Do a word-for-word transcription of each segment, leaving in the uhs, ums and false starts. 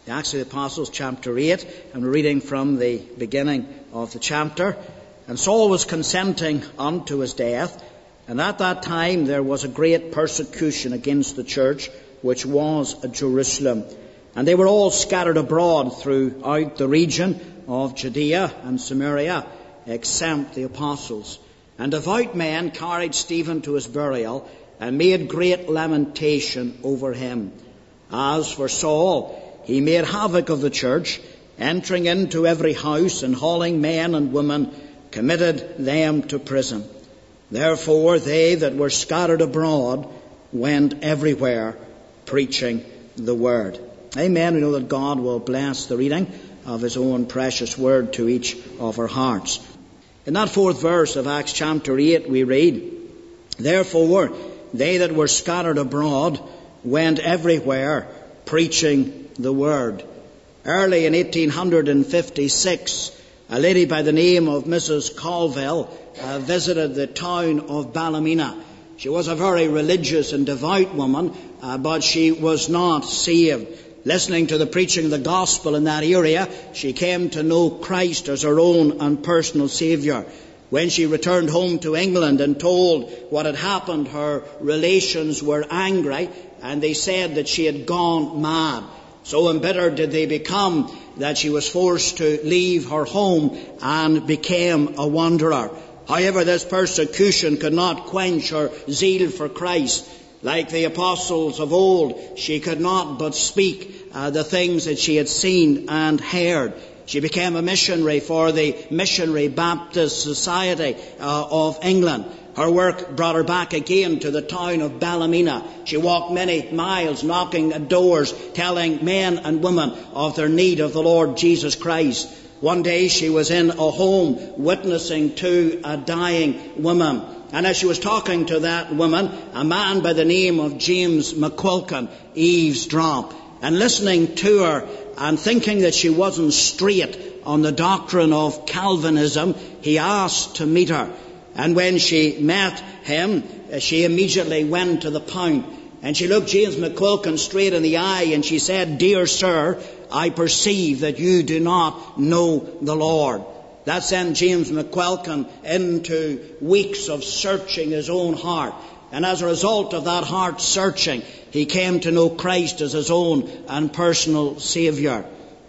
The Acts of the Apostles, chapter eight, and we're reading from the beginning of the chapter. And Saul was consenting unto his death, and at that time there was a great persecution against the church, which was at Jerusalem. And they were all scattered abroad throughout the region of Judea and Samaria, except the apostles. And devout men carried Stephen to his burial, and made great lamentation over him. As for Saul, he made havoc of the church, entering into every house and hauling men and women, committed them to prison. Therefore they that were scattered abroad went everywhere preaching the word. Amen. We know that God will bless the reading of his own precious word to each of our hearts. In that fourth verse of Acts chapter eight we read, Therefore they that were scattered abroad went everywhere preaching the word. Early in eighteen fifty-six, a lady by the name of Missus Colville uh, visited the town of Ballymena. She was a very religious and devout woman, uh, but she was not saved. Listening to the preaching of the gospel in that area, she came to know Christ as her own and personal Saviour. When she returned home to England and told what had happened, her relations were angry, and they said that she had gone mad. So embittered did they become that she was forced to leave her home and became a wanderer. However, this persecution could not quench her zeal for Christ. Like the apostles of old, she could not but speak uh, the things that she had seen and heard. She became a missionary for the Missionary Baptist Society uh, of England. Her work brought her back again to the town of Ballymena. She walked many miles, knocking at doors, telling men and women of their need of the Lord Jesus Christ. One day she was in a home witnessing to a dying woman. And as she was talking to that woman, a man by the name of James McQuilkin eavesdropped. And listening to her and thinking that she wasn't straight on the doctrine of Calvinism, he asked to meet her. And when she met him, she immediately went to the point. And she looked James McQuilkin straight in the eye and she said, Dear sir, I perceive that you do not know the Lord. That sent James McQuilkin into weeks of searching his own heart. And as a result of that heart searching, he came to know Christ as his own and personal Saviour.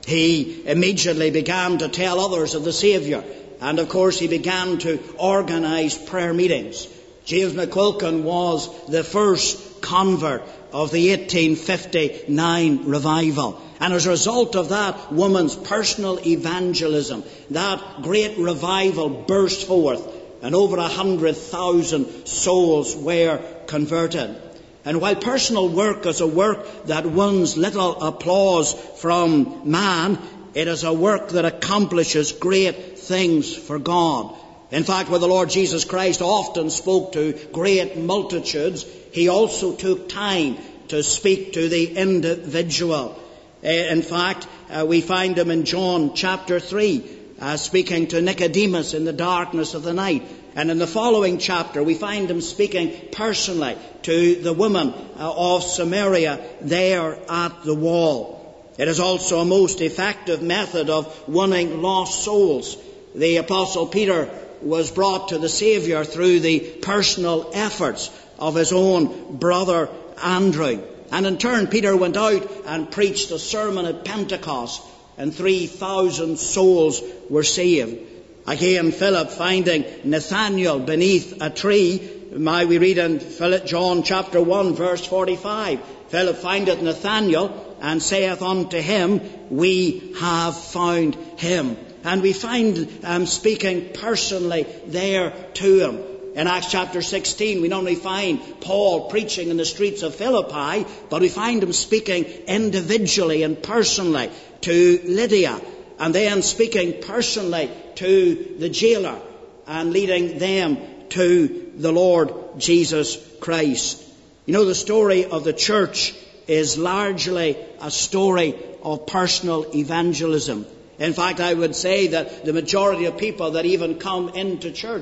He immediately began to tell others of the Saviour. And of course he began to organise prayer meetings. James McQuilkin was the first convert of the eighteen fifty-nine revival. And as a result of that woman's personal evangelism, that great revival burst forth, and over a hundred thousand souls were converted. And while personal work is a work that wins little applause from man, it is a work that accomplishes great things for God. In fact, where the Lord Jesus Christ often spoke to great multitudes, he also took time to speak to the individual. In fact, uh, we find him in John chapter three, uh, speaking to Nicodemus in the darkness of the night. And in the following chapter, we find him speaking personally to the woman uh, of Samaria there at the wall. It is also a most effective method of winning lost souls. The Apostle Peter was brought to the Saviour through the personal efforts of his own brother Andrew. And in turn, Peter went out and preached a sermon at Pentecost, and three thousand souls were saved. Again, Philip finding Nathanael beneath a tree, my, we read in John chapter one, verse forty-five, Philip findeth Nathanael and saith unto him, We have found him. And we find um, speaking personally there to him. In Acts chapter sixteen, we not only find Paul preaching in the streets of Philippi, but we find him speaking individually and personally to Lydia, and then speaking personally to the jailer and leading them to the Lord Jesus Christ. You know, the story of the church is largely a story of personal evangelism. In fact, I would say that the majority of people that even come into church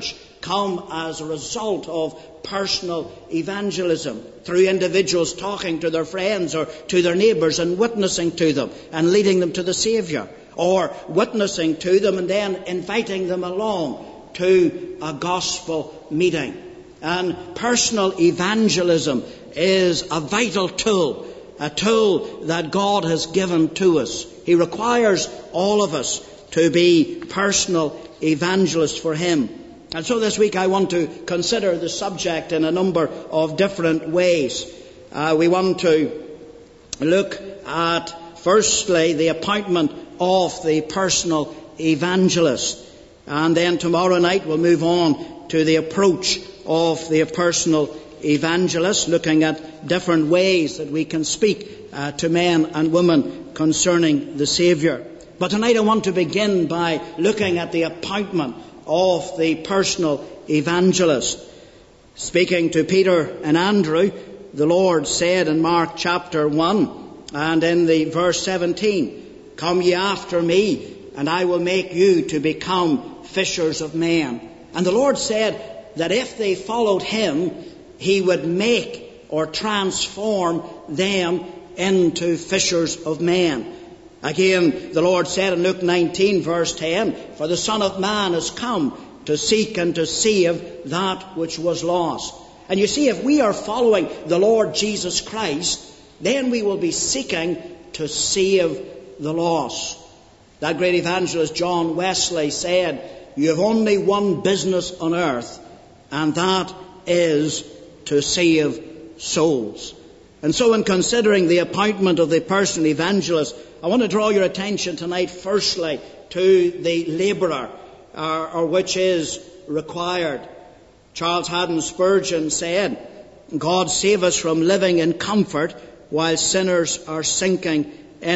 come as a result of personal evangelism, through individuals talking to their friends or to their neighbours and witnessing to them and leading them to the Saviour, or witnessing to them and then inviting them along to a gospel meeting. And personal evangelism is a vital tool, a tool that God has given to us. He requires all of us to be personal evangelists for Him. And so this week I want to consider the subject in a number of different ways. Uh, we want to look at, firstly, the appointment of the personal evangelist. And then tomorrow night we'll move on to the approach of the personal evangelist, looking at different ways that we can speak uh, to men and women concerning the Saviour. But tonight I want to begin by looking at the appointment of the personal evangelist. Speaking to Peter and Andrew, the Lord said in Mark chapter one and in the verse seventeen, "Come ye after me, and I will make you to become fishers of men." And the Lord said that if they followed Him, He would make or transform them into fishers of men. Again, the Lord said in Luke nineteen verse ten, "For the Son of Man is come to seek and to save that which was lost." And you see, if we are following the Lord Jesus Christ, then we will be seeking to save the lost. That great evangelist John Wesley said, "You have only one business on earth, and that is to save souls." And so in considering the appointment of the personal evangelist, I want to draw your attention tonight firstly to the labourer, or, or which is required. Charles Haddon Spurgeon said, "God save us from living in comfort while sinners are sinking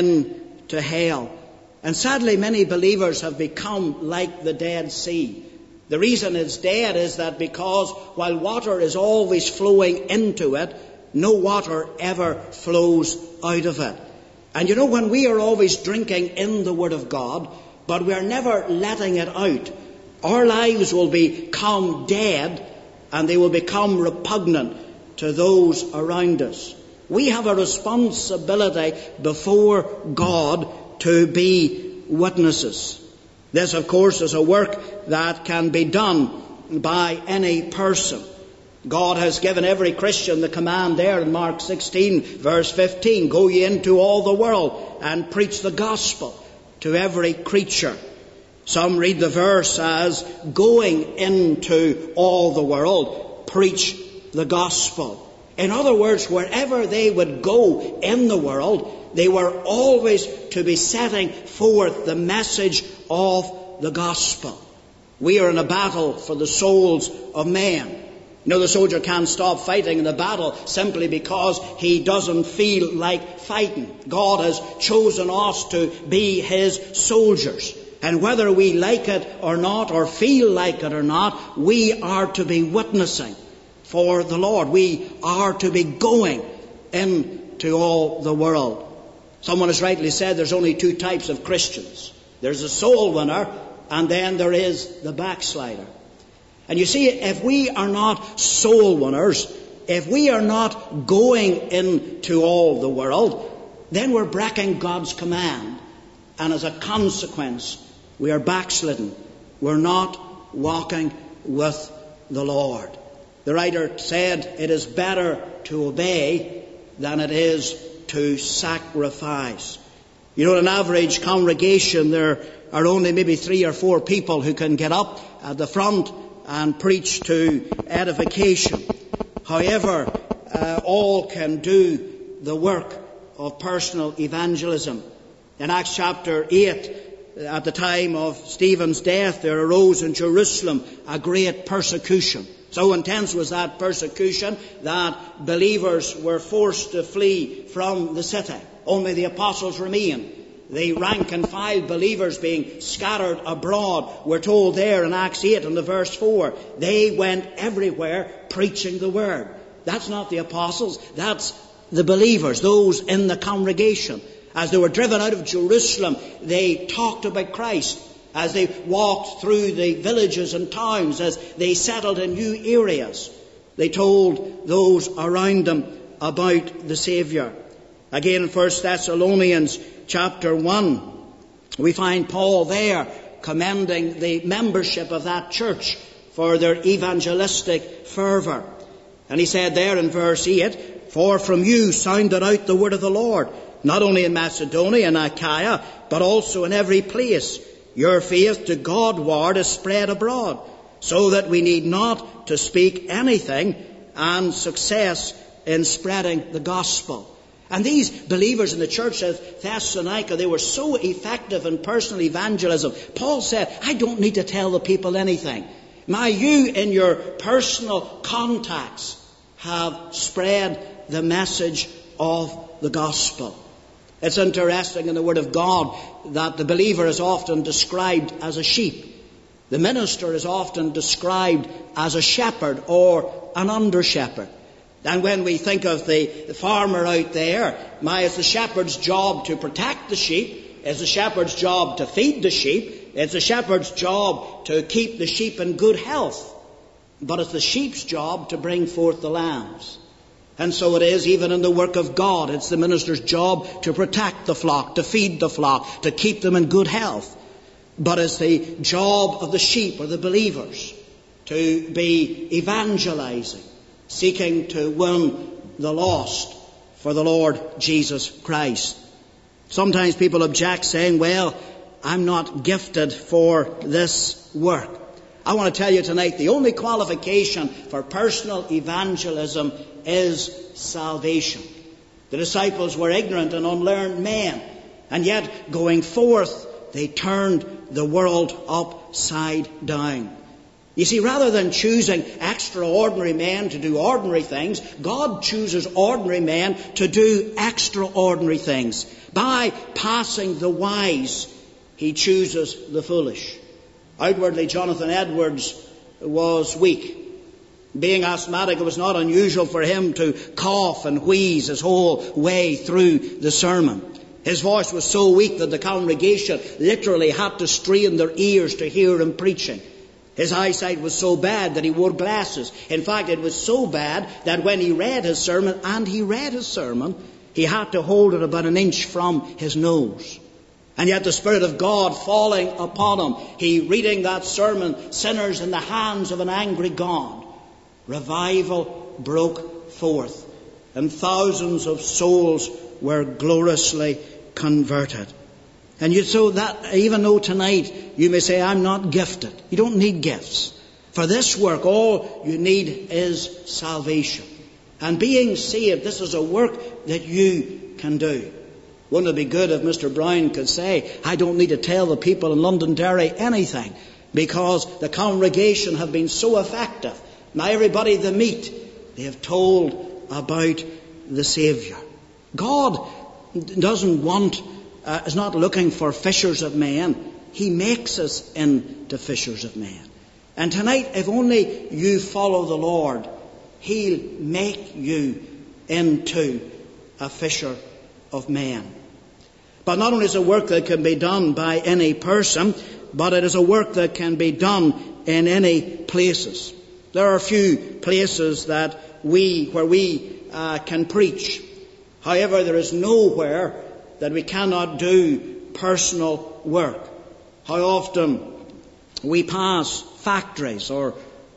into hell." And sadly, many believers have become like the Dead Sea. The reason it's dead is that because while water is always flowing into it, no water ever flows out of it. And you know, when we are always drinking in the Word of God, but we are never letting it out, our lives will become dead and they will become repugnant to those around us. We have a responsibility before God to be witnesses. This, of course, is a work that can be done by any person. God has given every Christian the command there in Mark sixteen verse fifteen, "Go ye into all the world and preach the gospel to every creature." Some read the verse as going into all the world, preach the gospel. In other words, wherever they would go in the world, they were always to be setting forth the message of the gospel. We are in a battle for the souls of men. You know, the soldier can't stop fighting in the battle simply because he doesn't feel like fighting. God has chosen us to be His soldiers. And whether we like it or not, or feel like it or not, we are to be witnessing for the Lord. We are to be going into all the world. Someone has rightly said there's only two types of Christians. There's a soul winner, and then there is the backslider. And you see, if we are not soul winners, if we are not going into all the world, then we're breaking God's command. And as a consequence, we are backslidden. We're not walking with the Lord. The writer said, "It is better to obey than it is to sacrifice." You know, in an average congregation, there are only maybe three or four people who can get up at the front and preach to edification. However, uh, all can do the work of personal evangelism. In Acts chapter eight, at the time of Stephen's death, there arose in Jerusalem a great persecution. So intense was that persecution that believers were forced to flee from the city. Only the apostles remained. The rank and file believers being scattered abroad, we're told there in Acts eight and the verse four, they went everywhere preaching the word. That's not the apostles, that's the believers, those in the congregation. As they were driven out of Jerusalem, they talked about Christ. as they walked through the villages and towns, as they settled in new areas. They told those around them about the Saviour. Again, in First Thessalonians chapter one, we find Paul there commending the membership of that church for their evangelistic fervour. And he said there in verse eight, "For from you sounded out the word of the Lord, not only in Macedonia and Achaia, but also in every place. Your faith to Godward is spread abroad, so that we need not to speak anything, and success in spreading the gospel." And these believers in the church of Thessalonica, they were so effective in personal evangelism. Paul said, I don't need to tell the people anything. Now you, in your personal contacts, have spread the message of the gospel. It's interesting in the Word of God that the believer is often described as a sheep. The minister is often described as a shepherd or an under-shepherd. And when we think of the, the farmer out there, my, it's the shepherd's job to protect the sheep. It's the shepherd's job to feed the sheep. It's the shepherd's job to keep the sheep in good health. But it's the sheep's job to bring forth the lambs. And so it is even in the work of God. It's the minister's job to protect the flock, to feed the flock, to keep them in good health. But it's the job of the sheep or the believers to be evangelizing, seeking to win the lost for the Lord Jesus Christ. Sometimes people object, saying, well, I'm not gifted for this work. I want to tell you tonight, the only qualification for personal evangelism is salvation. The disciples were ignorant and unlearned men, and yet going forth, they turned the world upside down. You see, rather than choosing extraordinary men to do ordinary things, God chooses ordinary men to do extraordinary things. By passing the wise, He chooses the foolish. Outwardly, Jonathan Edwards was weak. Being asthmatic, it was not unusual for him to cough and wheeze his whole way through the sermon. His voice was so weak that the congregation literally had to strain their ears to hear him preaching. His eyesight was so bad that he wore glasses. In fact, it was so bad that when he read his sermon, and he read his sermon, he had to hold it about an inch from his nose. And yet the Spirit of God falling upon him, he reading that sermon, sinners in the hands of an angry God. Revival broke forth, and thousands of souls were gloriously converted. And you so that even though tonight you may say, I'm not gifted, you don't need gifts. For this work, all you need is salvation. And being saved, this is a work that you can do. Wouldn't it be good if Mister Brown could say, I don't need to tell the people in Londonderry anything, because the congregation have been so effective. Now everybody they meet, they have told about the Saviour. God doesn't want, uh, is not looking for fishers of men. He makes us into fishers of men. And tonight, if only you follow the Lord, He'll make you into a fisher of men. But not only is it a work that can be done by any person, but it is a work that can be done in any places. There are a few places that we, where we uh, can preach. However, there is nowhere that we cannot do personal work. How often we pass factories or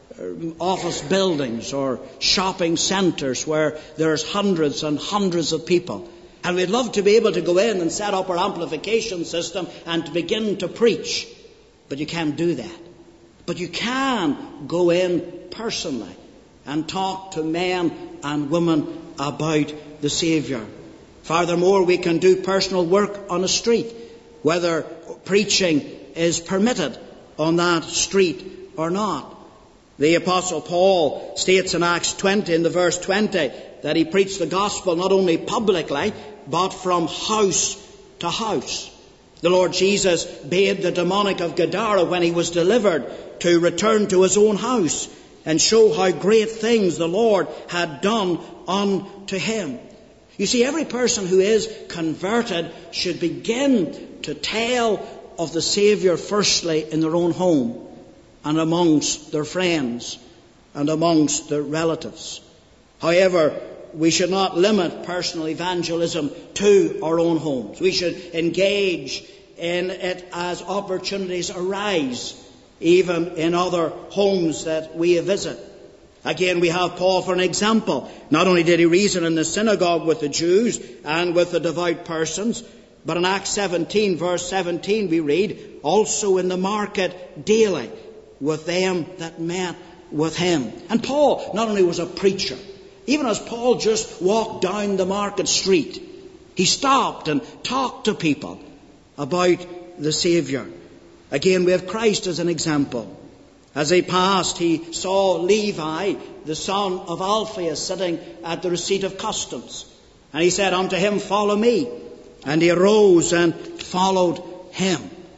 office buildings or shopping centres where there's hundreds and hundreds of people. And we'd love to be able to go in and set up our amplification system and to begin to preach. But you can't do that. But you can go in personally and talk to men and women about the Saviour. Furthermore, we can do personal work on a street, whether preaching is permitted on that street or not. The Apostle Paul states in Acts twenty, in the verse twenty, that he preached the gospel not only publicly, but from house to house. The Lord Jesus bade the demonic of Gadara, when he was delivered, to return to his own house and show how great things the Lord had done unto him. You see, every person who is converted should begin to tell of the Saviour firstly in their own home and amongst their friends and amongst their relatives. However, we should not limit personal evangelism to our own homes. We should engage in it as opportunities arise, even in other homes that we visit. Again, we have Paul for an example. Not only did he reason in the synagogue with the Jews and with the devout persons, but in Acts seventeen, verse seventeen, we read, also in the market daily with them that met with him. And Paul not only was a preacher, even as Paul just walked down the market street, he stopped and talked to people about the Saviour. Again, we have Christ as an example. As he passed, he saw Levi, the son of Alphaeus, sitting at the receipt of customs. And he said unto him, follow me. And he arose and followed him.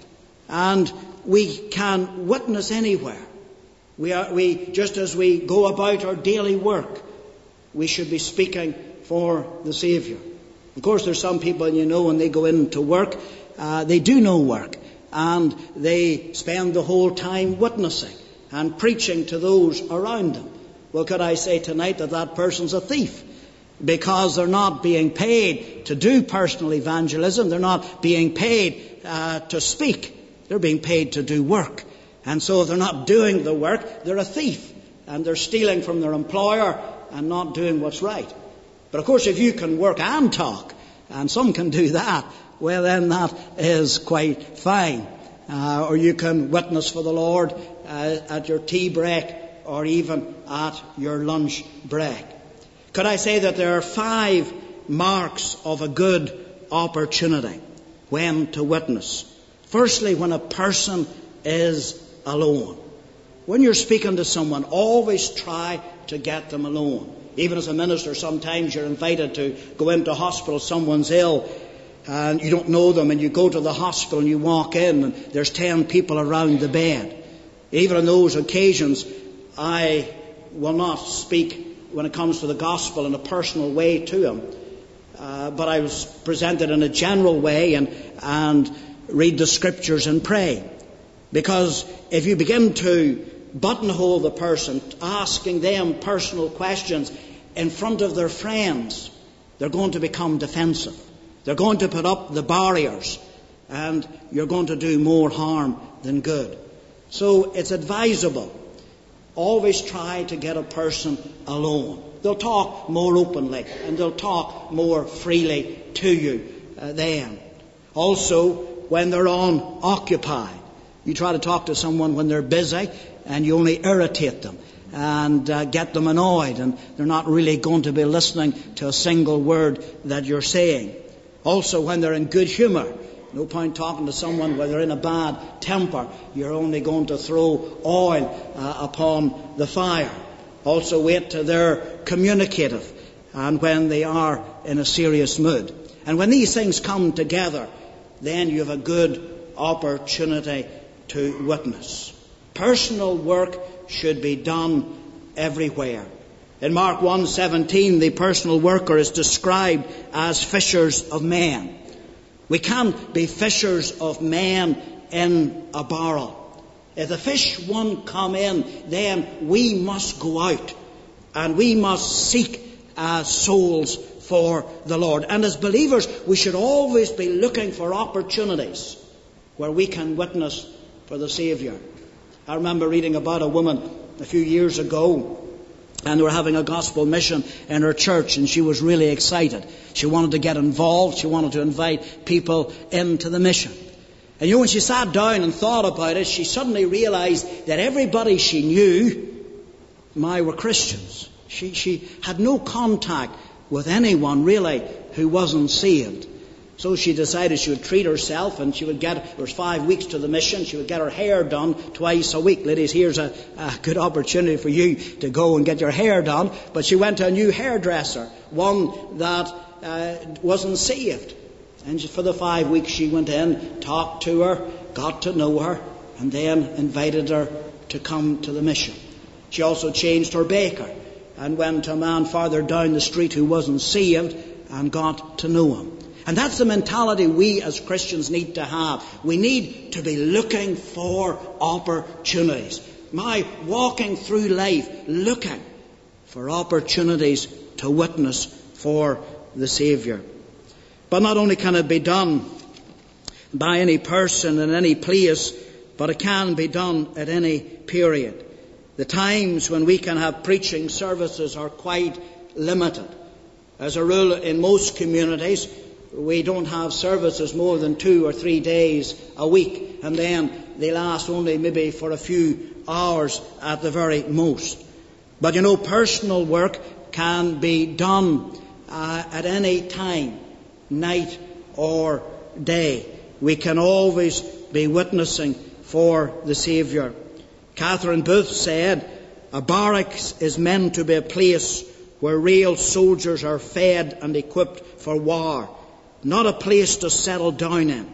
And we can witness anywhere. We are, we, just as we go about our daily work, we should be speaking for the Saviour. Of course, there's some people, you know, when they go into work, uh, they do no work. And they spend the whole time witnessing and preaching to those around them. Well, could I say tonight that that person's a thief? Because they're not being paid to do personal evangelism. They're not being paid uh, to speak. They're being paid to do work. And so if they're not doing the work, they're a thief. And they're stealing from their employer and not doing what's right. But of course, if you can work and talk, and some can do that, well then that is quite fine. Uh, or you can witness for the Lord uh, at your tea break or even at your lunch break. Could I say that there are five marks of a good opportunity when to witness? Firstly, when a person is alone. When you're speaking to someone, always try to get them alone. Even as a minister, sometimes you're invited to go into hospital, someone's ill, and you don't know them, and you go to the hospital and you walk in and there's ten people around the bed. Even on those occasions, I will not speak when it comes to the gospel in a personal way to him. Uh, but I was presented in a general way and, and read the scriptures and pray. Because if you begin to buttonhole the person, asking them personal questions in front of their friends, they're going to become defensive. They're going to put up the barriers, and you're going to do more harm than good. So it's advisable. Always try to get a person alone. They'll talk more openly, and they'll talk more freely to you uh, then. Also, when they're unoccupied, you try to talk to someone when they're busy, and you only irritate them and uh, get them annoyed, and they're not really going to be listening to a single word that you're saying. Also, when they're in good humour, no point talking to someone when they're in a bad temper. You're only going to throw oil uh, upon the fire. Also, wait till they're communicative and when they are in a serious mood. And when these things come together, then you have a good opportunity to witness. Personal work should be done everywhere. In Mark one seventeen, the personal worker is described as fishers of men. We can't be fishers of men in a barrel. If the fish won't come in, then we must go out and we must seek uh, souls for the Lord. And as believers, we should always be looking for opportunities where we can witness for the Saviour. I remember reading about a woman a few years ago, and they were having a gospel mission in her church, and she was really excited. She wanted to get involved. She wanted to invite people into the mission. And you know, when she sat down and thought about it, she suddenly realized that everybody she knew, my, were Christians. She, she had no contact with anyone, really, who wasn't saved. So she decided she would treat herself, and she would get, there was five weeks to the mission, she would get her hair done twice a week. Ladies, here's a, a good opportunity for you to go and get your hair done. But she went to a new hairdresser, one that uh, wasn't saved. And for the five weeks she went in, talked to her, got to know her, and then invited her to come to the mission. She also changed her baker and went to a man farther down the street who wasn't saved and got to know him. And that's the mentality we as Christians need to have. We need to be looking for opportunities. My walking through life looking for opportunities to witness for the Saviour. But not only can it be done by any person in any place, but it can be done at any period. The times when we can have preaching services are quite limited. As a rule, in most communities, we don't have services more than two or three days a week, and then they last only maybe for a few hours at the very most. But you know, personal work can be done uh, at any time, night or day. We can always be witnessing for the Saviour. Catherine Booth said, "A barracks is meant to be a place where real soldiers are fed and equipped for war, not a place to settle down in.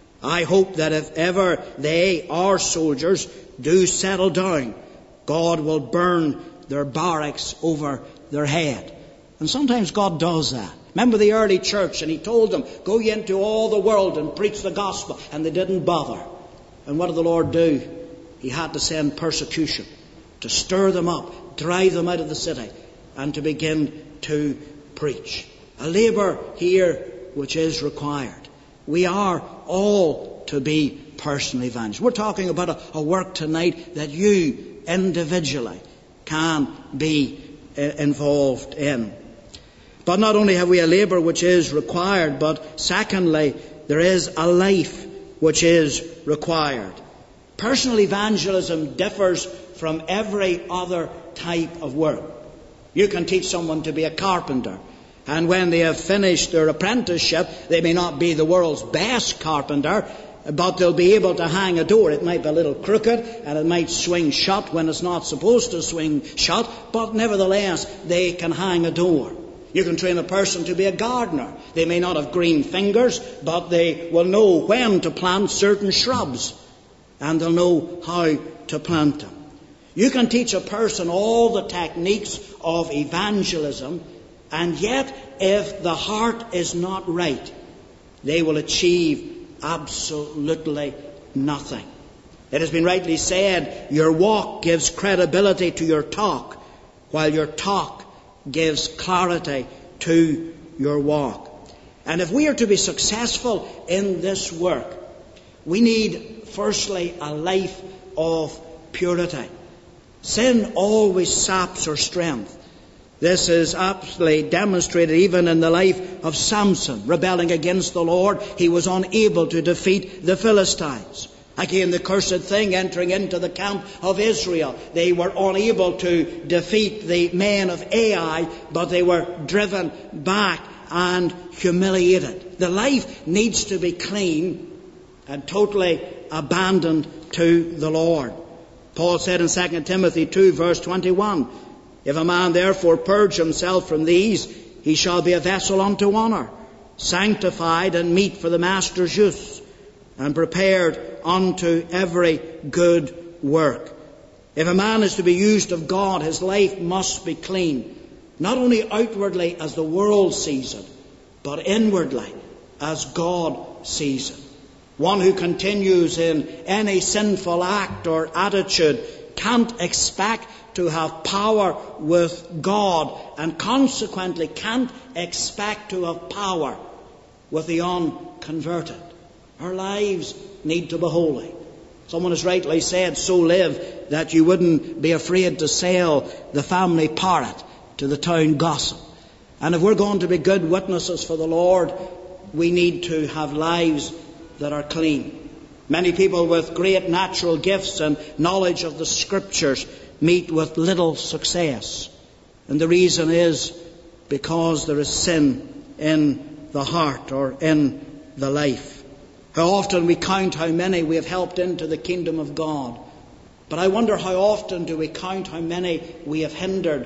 I hope that if ever they, our soldiers, do settle down, God will burn their barracks over their head." And sometimes God does that. Remember the early church, and he told them, "Go ye into all the world and preach the gospel," and they didn't bother. And what did the Lord do? He had to send persecution to stir them up, drive them out of the city, and to begin to preach. A labour here which is required. We are all to be personal evangelists. We're talking about a, a work tonight that you individually can be uh, involved in. But not only have we a labour which is required, but secondly, there is a life which is required. Personal evangelism differs from every other type of work. You can teach someone to be a carpenter, and when they have finished their apprenticeship, they may not be the world's best carpenter, but they'll be able to hang a door. It might be a little crooked, and it might swing shut when it's not supposed to swing shut, but nevertheless, they can hang a door. You can train a person to be a gardener. They may not have green fingers, but they will know when to plant certain shrubs, and they'll know how to plant them. You can teach a person all the techniques of evangelism, and yet if the heart is not right, they will achieve absolutely nothing. It has been rightly said, your walk gives credibility to your talk, while your talk gives clarity to your walk. And if we are to be successful in this work, we need firstly a life of purity. Sin always saps our strength. This is absolutely demonstrated even in the life of Samson. Rebelling against the Lord, he was unable to defeat the Philistines. Again, the cursed thing, entering into the camp of Israel. They were unable to defeat the men of Ai, but they were driven back and humiliated. The life needs to be clean and totally abandoned to the Lord. Paul said in Second Timothy two, verse twenty-one, "If a man therefore purge himself from these, he shall be a vessel unto honour, sanctified and meet for the master's use, and prepared unto every good work." If a man is to be used of God, his life must be clean, not only outwardly as the world sees it, but inwardly as God sees it. One who continues in any sinful act or attitude can't expect to have power with God, and consequently can't expect to have power with the unconverted. Our lives need to be holy. Someone has rightly said, so live that you wouldn't be afraid to sell the family parrot to the town gossip. And if we're going to be good witnesses for the Lord, we need to have lives that are clean. Many people with great natural gifts and knowledge of the Scriptures meet with little success. And the reason is because there is sin in the heart or in the life. How often we count how many we have helped into the kingdom of God. But I wonder how often do we count how many we have hindered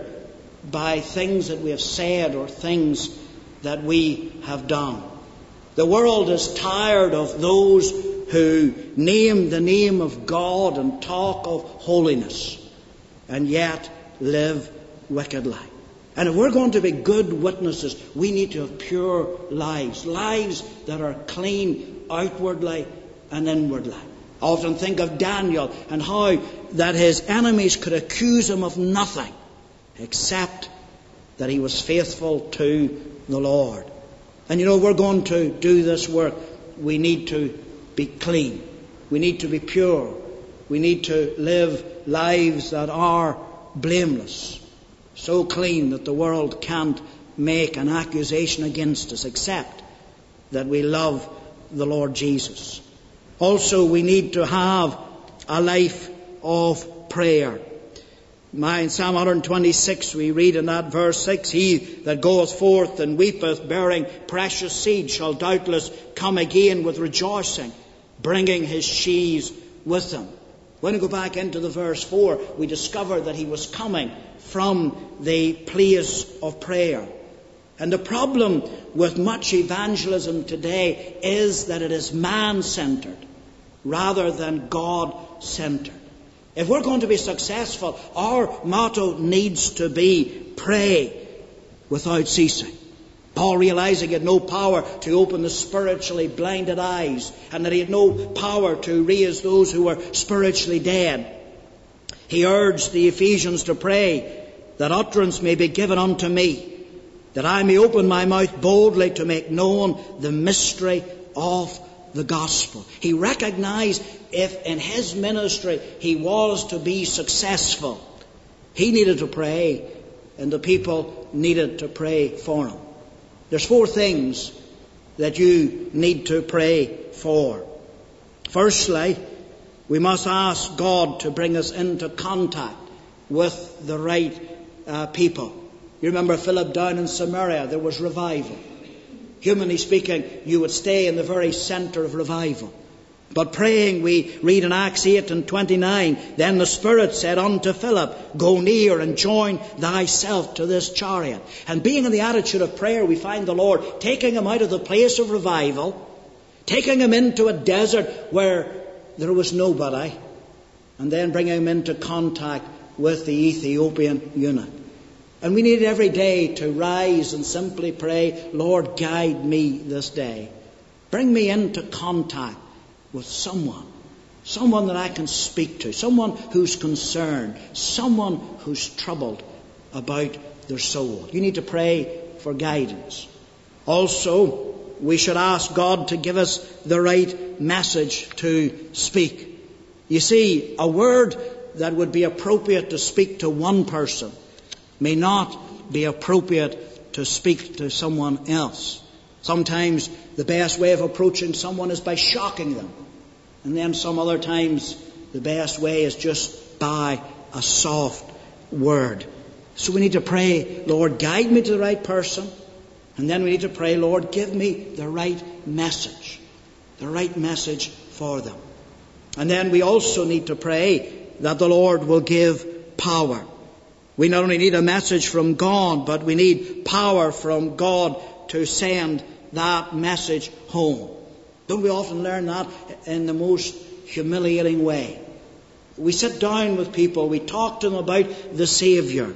by things that we have said or things that we have done. The world is tired of those who name the name of God and talk of holiness, and yet live wickedly. And if we're going to be good witnesses, we need to have pure lives. Lives that are clean outwardly and inwardly. I often think of Daniel and how that his enemies could accuse him of nothing except that he was faithful to the Lord. And you know, we're going to do this work. We need to be clean. We need to be pure. We need to live lives that are blameless. So clean that the world can't make an accusation against us except that we love the Lord Jesus. Also, we need to have a life of prayer. In Psalm one twenty-six we read in that verse six, "He that goeth forth and weepeth, bearing precious seed, shall doubtless come again with rejoicing, bringing his sheaves with him." When we go back into the verse four, we discover that he was coming from the place of prayer. And the problem with much evangelism today is that it is man-centered rather than God-centered. If we're going to be successful, our motto needs to be pray without ceasing. Paul, realizing he had no power to open the spiritually blinded eyes, and that he had no power to raise those who were spiritually dead, he urged the Ephesians to pray that utterance may be given unto me, that I may open my mouth boldly to make known the mystery of the gospel. He recognized if in his ministry he was to be successful, he needed to pray, and the people needed to pray for him. There's four things that you need to pray for. Firstly, we must ask God to bring us into contact with the right uh, people. You remember Philip down in Samaria, there was revival. Humanly speaking, you would stay in the very centre of revival. But praying, we read in Acts eight and twenty-nine, "Then the Spirit said unto Philip, Go near and join thyself to this chariot." And being in the attitude of prayer, we find the Lord taking him out of the place of revival, taking him into a desert where there was nobody, and then bringing him into contact with the Ethiopian eunuch. And we need every day to rise and simply pray, "Lord, guide me this day. Bring me into contact with someone, someone that I can speak to, someone who's concerned, someone who's troubled about their soul." You need to pray for guidance. Also, we should ask God to give us the right message to speak. You see, a word that would be appropriate to speak to one person may not be appropriate to speak to someone else. Sometimes the best way of approaching someone is by shocking them. And then some other times the best way is just by a soft word. So we need to pray, "Lord, guide me to the right person." And then we need to pray, "Lord, give me the right message, the right message for them." And then we also need to pray that the Lord will give power. We not only need a message from God, but we need power from God to send that message home. Don't we often learn that in the most humiliating way? We sit down with people, we talk to them about the Saviour,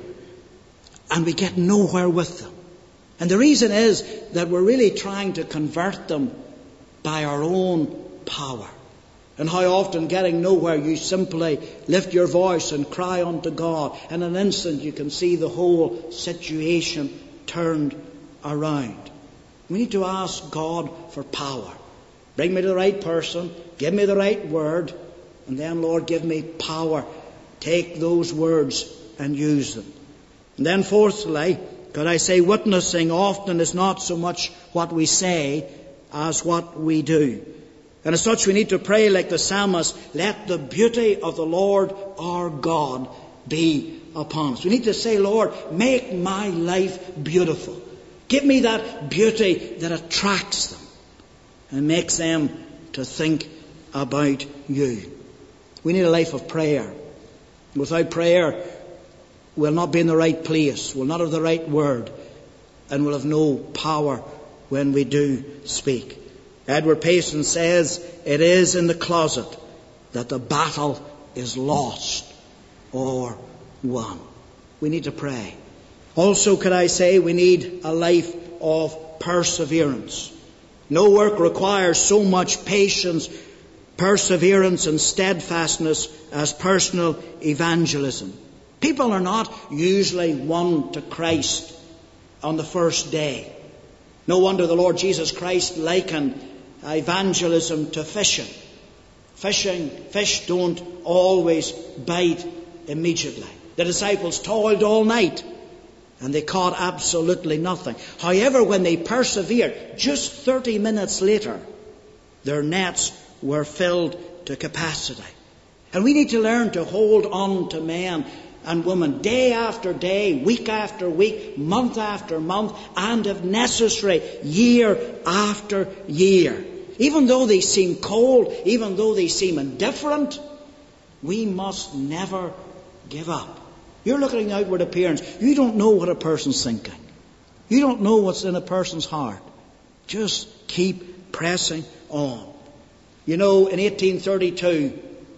and we get nowhere with them. And the reason is that we're really trying to convert them by our own power. And how often, getting nowhere, you simply lift your voice and cry unto God. In an instant you can see the whole situation turned around. We need to ask God for power. Bring me to the right person, give me the right word, and then, Lord, give me power. Take those words and use them. And then fourthly, could I say, witnessing often is not so much what we say as what we do. And as such, we need to pray like the psalmist, "Let the beauty of the Lord our God be upon us." We need to say, "Lord, make my life beautiful. Give me that beauty that attracts them and makes them to think about you." We need a life of prayer. Without prayer, we'll not be in the right place, we'll not have the right word, and we'll have no power when we do speak. Edward Payson says, "It is in the closet that the battle is lost or won." We need to pray. Also, could I say, we need a life of perseverance. No work requires so much patience, perseverance and steadfastness as personal evangelism. People are not usually won to Christ on the first day. No wonder the Lord Jesus Christ likened evangelism to fishing. Fishing, fish don't always bite immediately. The disciples toiled all night and they caught absolutely nothing. However, when they persevered, just thirty minutes later, their nets were filled to capacity. And we need to learn to hold on to men and women day after day, week after week, month after month, and if necessary, year after year. Even though they seem cold, even though they seem indifferent, we must never give up. You're looking at the outward appearance. You don't know what a person's thinking. You don't know what's in a person's heart. Just keep pressing on. You know, in eighteen thirty-two,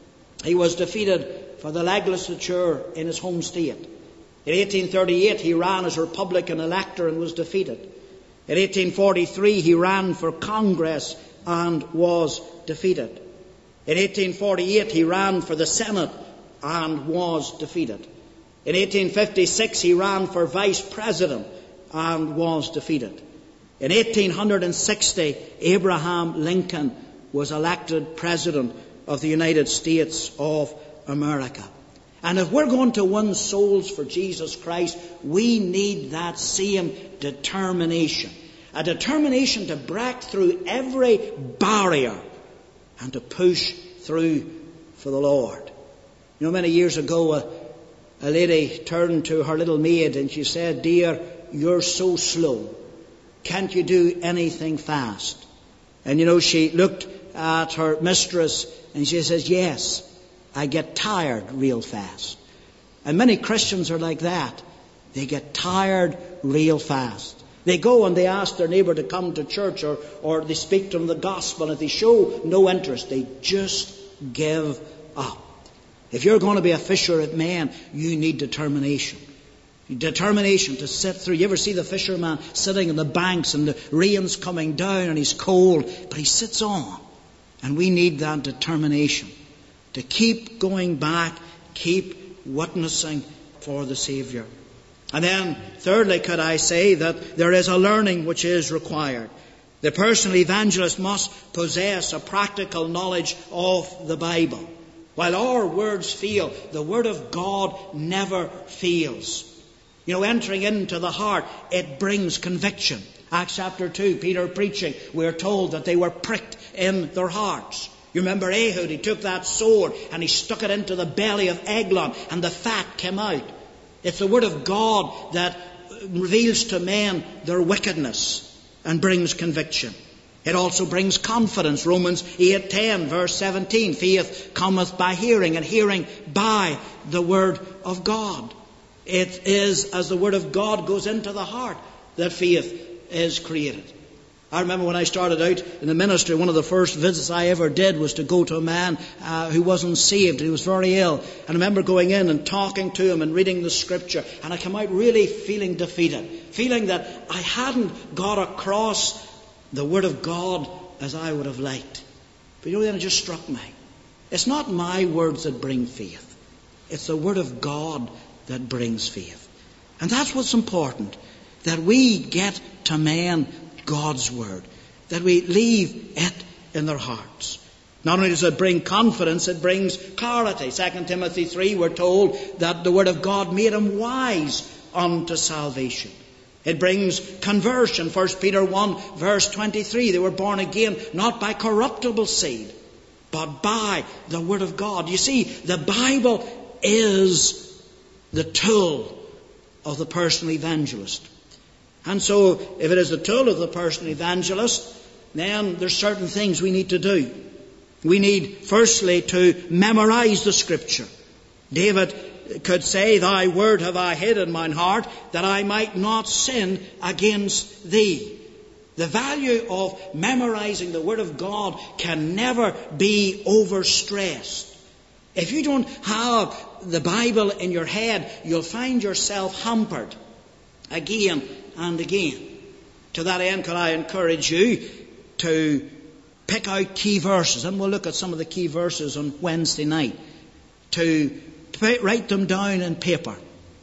he was defeated for the legislature in his home state. In eighteen thirty-eight, he ran as Republican elector and was defeated. In eighteen forty-three, he ran for Congress and was defeated. In eighteen forty-eight, he ran for the Senate and was defeated. In eighteen fifty-six, he ran for vice president and was defeated. In eighteen sixty, Abraham Lincoln was elected president of the United States of America. And if we're going to win souls for Jesus Christ, we need that same determination. A determination to break through every barrier and to push through for the Lord. You know, many years ago, a, a lady turned to her little maid and she said, "Dear, you're so slow. Can't you do anything fast?" And you know, she looked at her mistress and she says, "Yes, I get tired real fast." And many Christians are like that. They get tired real fast. They go and they ask their neighbour to come to church, or, or they speak to them the gospel, and if they show no interest, they just give up. If you're going to be a fisher of men, you need determination. Determination to sit through. You ever see the fisherman sitting in the banks and the rain's coming down and he's cold, but he sits on. And we need that determination to keep going back, keep witnessing for the Saviour. And then, thirdly, could I say that there is a learning which is required. The personal evangelist must possess a practical knowledge of the Bible. While our words fail, the Word of God never fails. You know, entering into the heart, it brings conviction. Acts chapter two, Peter preaching, we're told that they were pricked in their hearts. You remember Ehud, he took that sword and he stuck it into the belly of Eglon and the fat came out. It's the Word of God that reveals to men their wickedness and brings conviction. It also brings confidence. Romans eight ten, verse seventeen, faith cometh by hearing, and hearing by the Word of God. It is as the Word of God goes into the heart that faith is created. I remember when I started out in the ministry, one of the first visits I ever did was to go to a man uh, who wasn't saved. He was very ill. And I remember going in and talking to him and reading the Scripture. And I came out really feeling defeated, feeling that I hadn't got across the Word of God as I would have liked. But you know, then it just struck me. It's not my words that bring faith. It's the Word of God that brings faith. And that's what's important, that we get to men God's Word, that we leave it in their hearts. Not only does it bring confidence, it brings clarity. Second Timothy three, we're told that the Word of God made him wise unto salvation. It brings conversion. First Peter one, verse twenty-three, they were born again not by corruptible seed, but by the Word of God. You see, the Bible is the tool of the personal evangelist. And so, if it is the tool of the personal evangelist, then there's certain things we need to do. We need, firstly, to memorize the Scripture. David could say, "Thy word have I hid in mine heart, that I might not sin against thee." The value of memorizing the Word of God can never be overstressed. If you don't have the Bible in your head, you'll find yourself hampered. again and again. To that end, could I encourage you to pick out key verses, and we'll look at some of the key verses on Wednesday night, to write them down in paper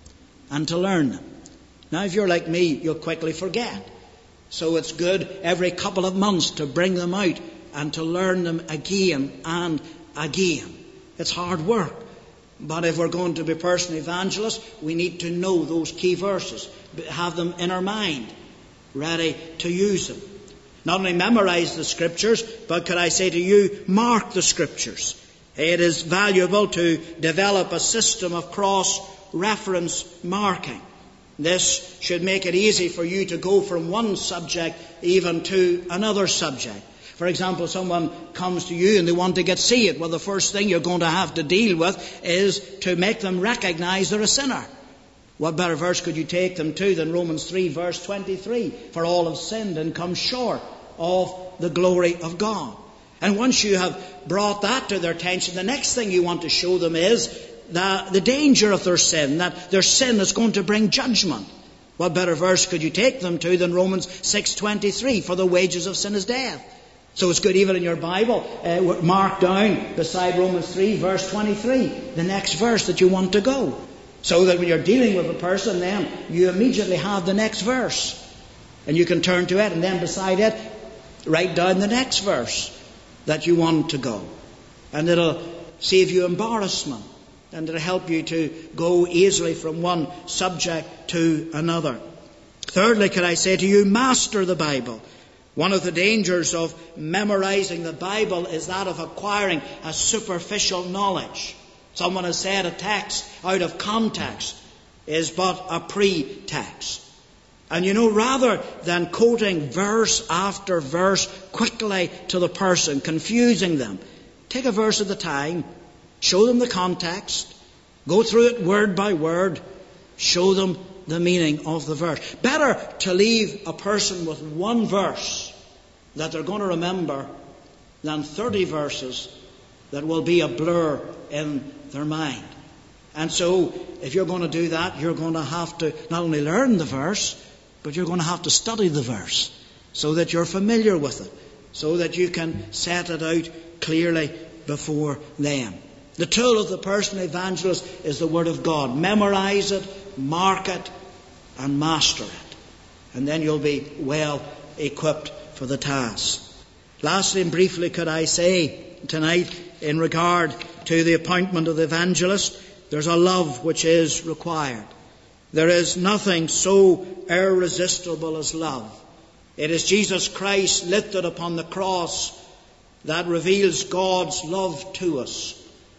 and to learn them. Now, if you're like me, you'll quickly forget. So it's good every couple of months to bring them out and to learn them again and again. It's hard work. But if we're going to be personal evangelists, we need to know those key verses, have them in our mind, ready to use them. Not only memorize the Scriptures, but could I say to you, mark the Scriptures. It is valuable to develop a system of cross-reference marking. This should make it easy for you to go from one subject even to another subject. For example, someone comes to you and they want to get saved. Well, the first thing you're going to have to deal with is to make them recognize they're a sinner. What better verse could you take them to than Romans three, verse twenty-three? For all have sinned and come short of the glory of God. And once you have brought that to their attention, the next thing you want to show them is the, the danger of their sin, that their sin is going to bring judgment. What better verse could you take them to than Romans six twenty-three? For the wages of sin is death. So it's good even in your Bible, uh, mark down beside Romans three, verse twenty-three, the next verse that you want to go. So that when you're dealing with a person, then you immediately have the next verse. And you can turn to it, and then beside it, write down the next verse that you want to go. And it'll save you embarrassment. And it'll help you to go easily from one subject to another. Thirdly, can I say to you, master the Bible. One of the dangers of memorizing the Bible is that of acquiring a superficial knowledge. Someone has said a text out of context is but a pretext. And you know, rather than quoting verse after verse quickly to the person, confusing them, take a verse at a time, show them the context, go through it word by word, show them the meaning of the verse. Better to leave a person with one verse that they're going to remember than thirty verses that will be a blur in their mind. And so, if you're going to do that, you're going to have to not only learn the verse, but you're going to have to study the verse so that you're familiar with it, so that you can set it out clearly before them. The tool of the personal evangelist is the Word of God. Memorize it, mark it, and master it. And then you'll be well equipped for the task. Lastly and briefly, could I say tonight, in regard to the appointment of the evangelist, there's a love which is required. There is nothing so irresistible as love. It is Jesus Christ lifted upon the cross that reveals God's love to us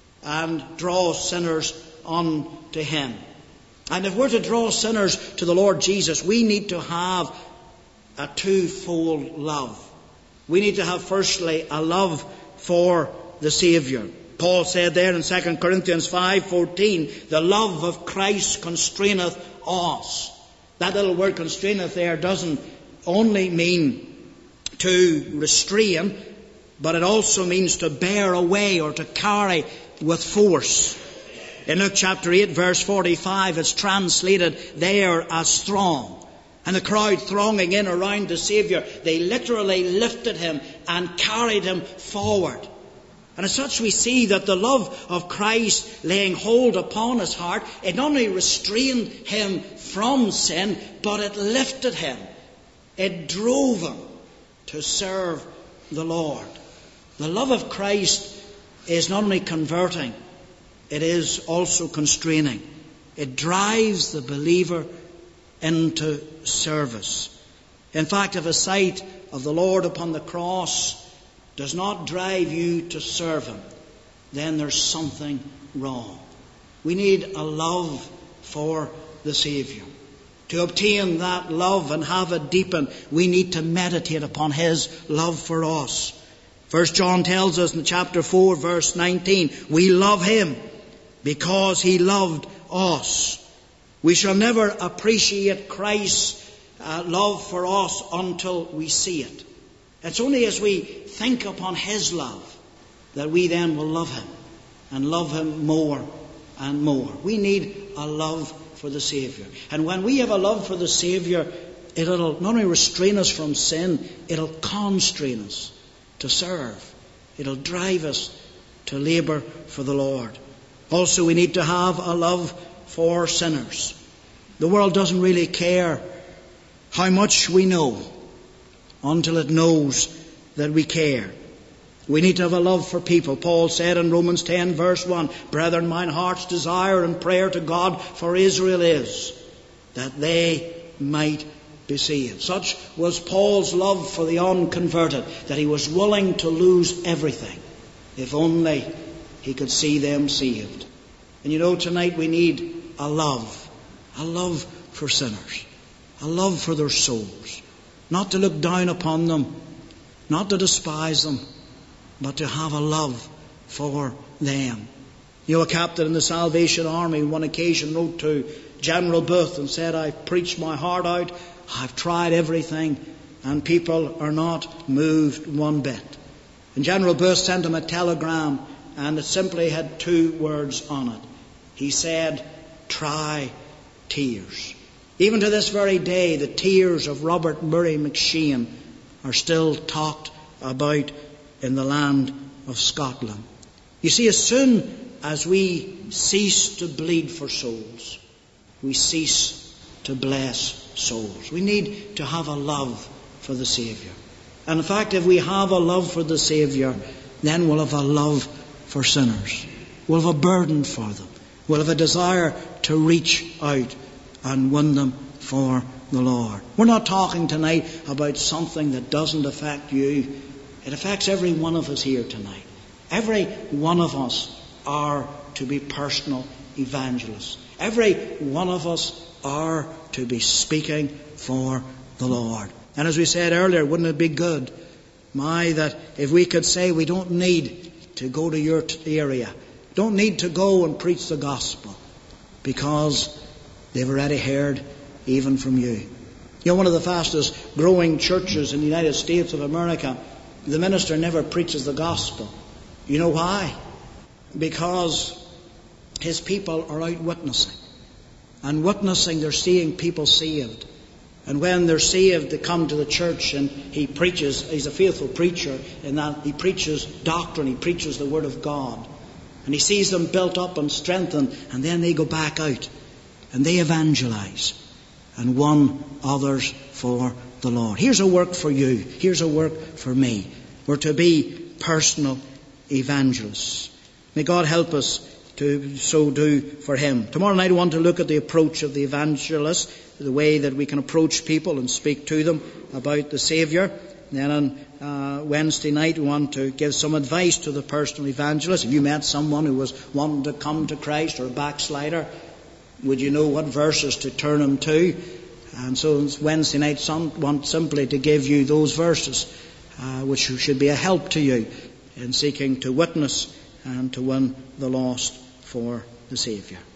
and draws sinners unto Him. And if we're to draw sinners to the Lord Jesus, we need to have a twofold love. We need to have, firstly, a love for the Saviour. Paul said there in Second Corinthians five fourteen, the love of Christ constraineth us. That little word constraineth there doesn't only mean to restrain, but it also means to bear away or to carry with force. In Luke chapter eight, verse forty-five, it's translated there as strong. And the crowd thronging in around the Saviour, they literally lifted Him and carried Him forward. And as such we see that the love of Christ laying hold upon His heart, it not only restrained Him from sin, but it lifted Him. It drove Him to serve the Lord. The love of Christ is not only converting, it is also constraining. It drives the believer into service. In fact, if a sight of the Lord upon the cross does not drive you to serve Him, then there's something wrong. We need a love for the Saviour. To obtain that love and have it deepen, we need to meditate upon His love for us. First John tells us in chapter four, verse nineteen, we love Him because He loved us. We shall never appreciate Christ's uh, love for us until we see it. It's only as we think upon His love that we then will love Him and love Him more and more. We need a love for the Saviour. And when we have a love for the Saviour, it'll not only restrain us from sin, it'll constrain us to serve. It'll drive us to labour for the Lord. Also, we need to have a love for sinners. The world doesn't really care how much we know until it knows that we care. We need to have a love for people. Paul said in Romans ten verse one, "Brethren, mine heart's desire and prayer to God for Israel is that they might be saved." Such was Paul's love for the unconverted, that he was willing to lose everything if only he could see them saved. And you know, tonight we need a love, a love for sinners, a love for their souls. Not to look down upon them, not to despise them, but to have a love for them. You know, a captain in the Salvation Army on one occasion wrote to General Booth and said, "I've preached my heart out, I've tried everything, and people are not moved one bit." And General Booth sent him a telegram, and it simply had two words on it. He said, "Try tears." Even to this very day, the tears of Robert Murray McShane are still talked about in the land of Scotland. You see, as soon as we cease to bleed for souls, we cease to bless souls. We need to have a love for the Saviour. And in fact, if we have a love for the Saviour, then we'll have a love for sinners. We'll have a burden for them. We'll have a desire to reach out and win them for the Lord. We're not talking tonight about something that doesn't affect you. It affects every one of us here tonight. Every one of us are to be personal evangelists. Every one of us are to be speaking for the Lord. And as we said earlier, wouldn't it be good, my, that if we could say we don't need to go to your t- area, don't need to go and preach the gospel, because they've already heard even from you. You know, one of the fastest growing churches in the United States of America, the minister never preaches the gospel. You know why? Because his people are out witnessing. And witnessing, they're seeing people saved. And when they're saved, they come to the church and he preaches. He's a faithful preacher in that he preaches doctrine, he preaches the Word of God. And he sees them built up and strengthened, and then they go back out and they evangelize and won others for the Lord. Here's a work for you. Here's a work for me. We're to be personal evangelists. May God help us to so do for Him. Tomorrow night I want to look at the approach of the evangelist, the way that we can approach people and speak to them about the Saviour. Then on uh, Wednesday night we want to give some advice to the personal evangelist. If you met someone who was wanting to come to Christ or a backslider, would you know what verses to turn them to? And so Wednesday night some want simply to give you those verses, uh, which should be a help to you in seeking to witness and to win the lost for the Saviour.